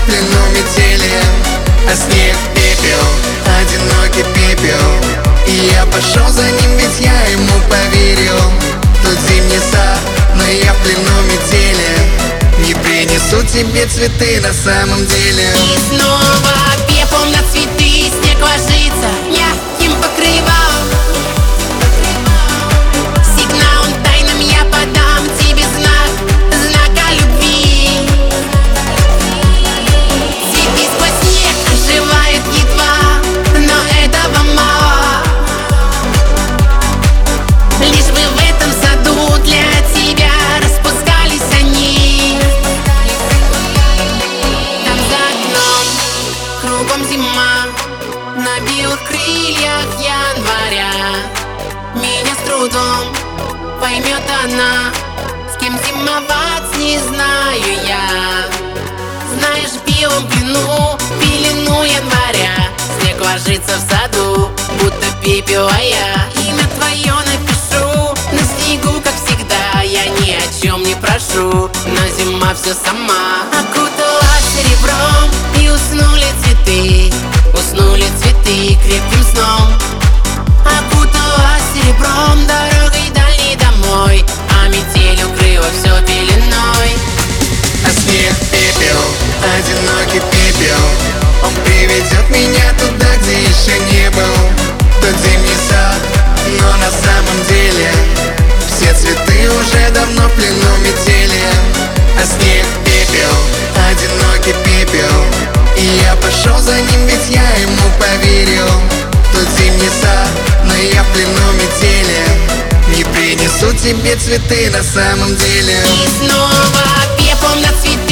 плену метели, а снег пепел, одинокий пепел. И я пошел за ним, ведь я ему поверил. Тут зимний сад, но я в плену метели. Не принесу тебе цветы на самом деле. И снова пеплом на цветы снег ложится мягким покрывалом. Сигналом тайным я подам тебе знак, знак о любви. Цветы сквозь снег оживают едва, но этого мало. Лишь бы в этом саду для тебя распускались они. Там за окном кругом зима, на белых крыльях января. Меня с трудом поймет она, с кем зимовать не знаю я. Знаешь, в белом пелену января снег ложится в саду, будто пепел, а я имя твое напишу на снегу, как всегда. Я ни о чем не прошу, но зима все сама окутала серебром. И уснули цветы крепким сном. Окутала серебром дорогой дальней домой, а метель укрыла все пеленой. А снег пепел, одинокий пепел. Он приведет меня туда, где еще не был. Тот зимний сад, но на самом деле все цветы уже давно в плену метели. А снег пепел, одинокий пепел. И я пошел за ним, ведь я ему поверил. Тут зимний сад, но я в плену метели. Не принесу тебе цветы на самом деле. И снова пеплом на цветы